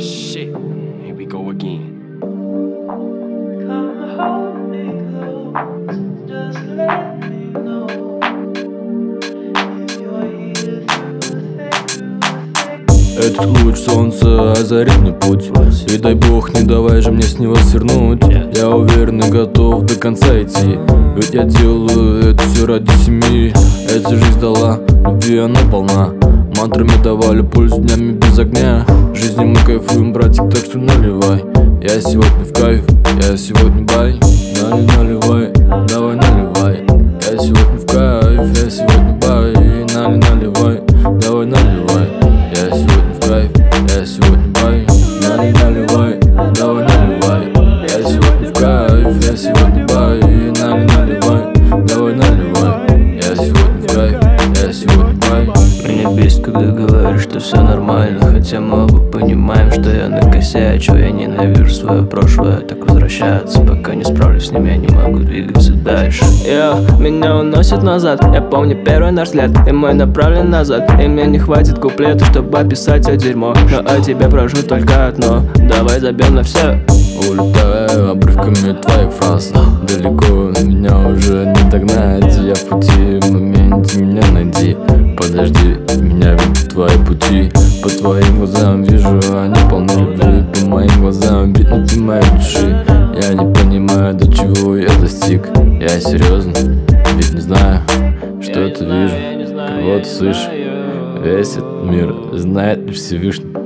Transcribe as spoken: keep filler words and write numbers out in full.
shit, here we go again. Come hold me close, just let me know if you're here through thick. Этот луч солнца озарит мне путь, и дай бог, не давай же мне с него свернуть. Я уверен и готов до конца идти, ведь я делаю это все ради семьи. Эта жизнь дала, любви она полна, мантрами давали пульс днями без огня. Жизни мы кайфуем, братик, так что наливай. Я сегодня в кайф, я сегодня бай. Нали, наливай, давай наливай. Я сегодня в кайф, я сегодня бай. Нали, наливай, давай наливай. Я сегодня в кайф, я сегодня бай. Нали, наливай, давай наливай. Я сегодня в кайф, я сегодня бай. Нали, наливай, давай наливай. Я сегодня в кайф, я сегодня бай. Меня бесит, когда говоришь, что все нормально, хотя мы оба понимаем, что я накосячу. Я ненавижу свое прошлое, так возвращаться, пока не справлюсь с ним, я не могу двигаться дальше. Йо, меня уносит назад, я помню первый наш взгляд, и мой направлен назад. И мне не хватит куплета, чтобы описать все дерьмо, но о тебе прошу только одно: давай забьем на все. Улетаю обрывками твоих фраз, далеко меня уже не догнать. Я в пути, в моменте меня найди. Подожди, меня ведут твои пути. По твоим глазам вижу, они полны любви. По моим глазам битнуты моей души. Я не понимаю, до чего я достиг. Я серьезно, ведь не знаю, что это вижу. Кого-то слышу, весь этот мир знает лишь Всевышний.